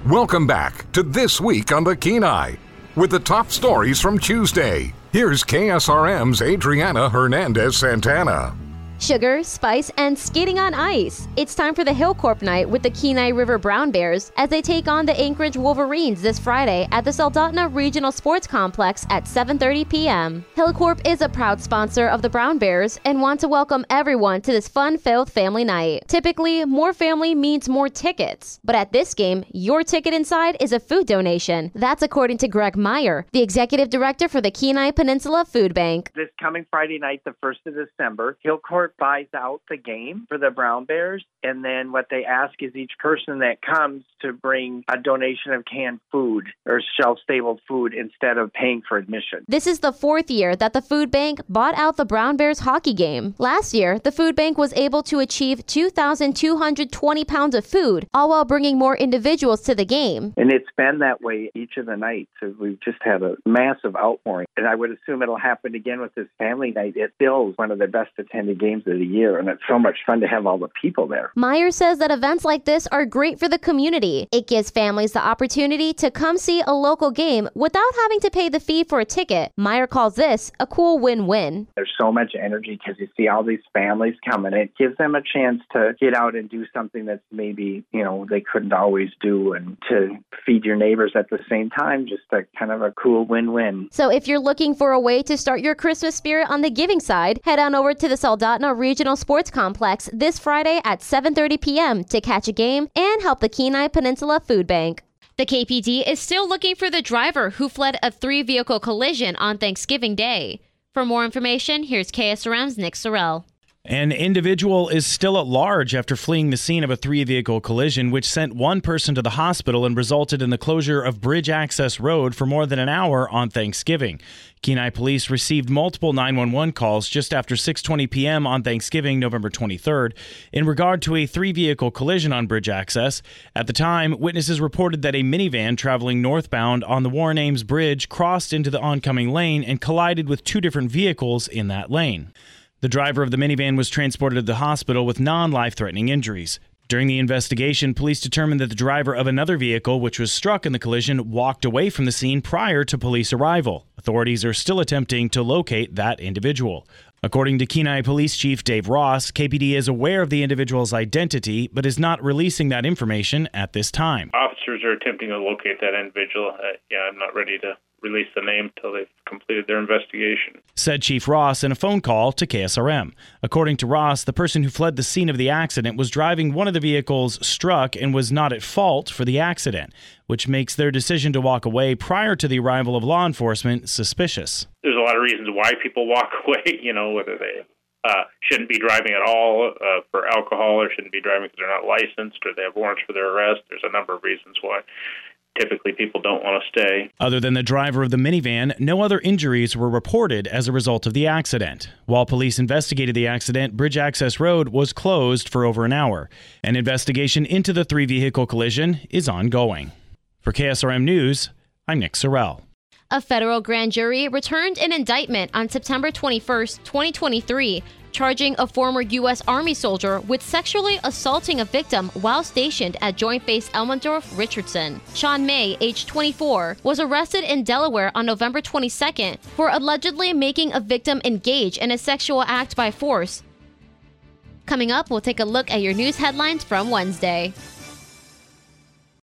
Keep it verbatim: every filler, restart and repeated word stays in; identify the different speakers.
Speaker 1: Welcome back to This Week on the Kenai with the top stories from Tuesday. Here's K S R M's Adriana Hernandez Santana.
Speaker 2: Sugar, spice, and skating on ice. It's time for the Hillcorp night with the Kenai River Brown Bears as they take on the Anchorage Wolverines this Friday at the Soldotna Regional Sports Complex at seven thirty p.m. Hillcorp is a proud sponsor of the Brown Bears and want to welcome everyone to this fun-filled family night. Typically, more family means more tickets, but at this game, your ticket inside is a food donation. That's according to Greg Meyer, the executive director for the Kenai Peninsula Food Bank.
Speaker 3: This coming Friday night, the first of December, Hillcorp buys out the game for the Brown Bears, and then what they ask is each person that comes to bring a donation of canned food or shelf-stable food instead of paying for admission.
Speaker 2: This is the fourth year that the food bank bought out the Brown Bears hockey game. Last year, the food bank was able to achieve two thousand two hundred twenty pounds of food, all while bringing more individuals to the game.
Speaker 3: And it's been that way each of the nights. We've just had a massive outpouring, and I would assume it'll happen again with this family night. It still is one of the best attended games of the year, and it's so much fun to have all the people there.
Speaker 2: Meyer says that events like this are great for the community. It gives families the opportunity to come see a local game without having to pay the fee for a ticket. Meyer calls this a cool win-win.
Speaker 3: There's so much energy because you see all these families coming. It gives them a chance to get out and do something that's maybe, you know, they couldn't always do, and to feed your neighbors at the same time. Just a kind of a cool win-win.
Speaker 2: So if you're looking for a way to start your Christmas spirit on the giving side, head on over to the Soldotna Regional Sports Complex this Friday at seven thirty p.m. to catch a game and help the Kenai Peninsula Food Bank. The K P D is still looking for the driver who fled a three-vehicle collision on Thanksgiving Day. For more information, here's K S R M's Nick Sorrell.
Speaker 4: An individual is still at large after fleeing the scene of a three-vehicle collision, which sent one person to the hospital and resulted in the closure of Bridge Access Road for more than an hour on Thanksgiving. Kenai police received multiple nine one one calls just after six twenty p.m. on Thanksgiving, November twenty-third, in regard to a three-vehicle collision on Bridge Access. At the time, witnesses reported that a minivan traveling northbound on the Warren Ames Bridge crossed into the oncoming lane and collided with two different vehicles in that lane. The driver of the minivan was transported to the hospital with non-life-threatening injuries. During the investigation, police determined that the driver of another vehicle, which was struck in the collision, walked away from the scene prior to police arrival. Authorities are still attempting to locate that individual. According to Kenai Police Chief Dave Ross, K P D is aware of the individual's identity, but is not releasing that information at this time.
Speaker 5: Officers are attempting to locate that individual. Uh, yeah, I'm not ready to release the name until they've completed their investigation,
Speaker 4: said Chief Ross in a phone call to K S R M. According to Ross, the person who fled the scene of the accident was driving one of the vehicles struck and was not at fault for the accident, which makes their decision to walk away prior to the arrival of law enforcement suspicious.
Speaker 5: There's a lot of reasons why people walk away, you know, whether they uh, shouldn't be driving at all uh, for alcohol, or shouldn't be driving because they're not licensed, or they have warrants for their arrest. There's a number of reasons why typically people don't want to stay. Other than the driver of the minivan, no other injuries were reported as a result of the accident. While police investigated the accident, Bridge Access Road was closed for over an hour. An investigation into the three-vehicle collision is ongoing. For K S R M News, I'm Nick Sorrell.
Speaker 2: A federal grand jury returned an indictment on September twenty-first, twenty twenty-three, charging a former U S Army soldier with sexually assaulting a victim while stationed at Joint Base Elmendorf-Richardson. Sean May, age twenty-four, was arrested in Delaware on November twenty-second for allegedly making a victim engage in a sexual act by force. Coming up, we'll take a look at your news headlines from Wednesday.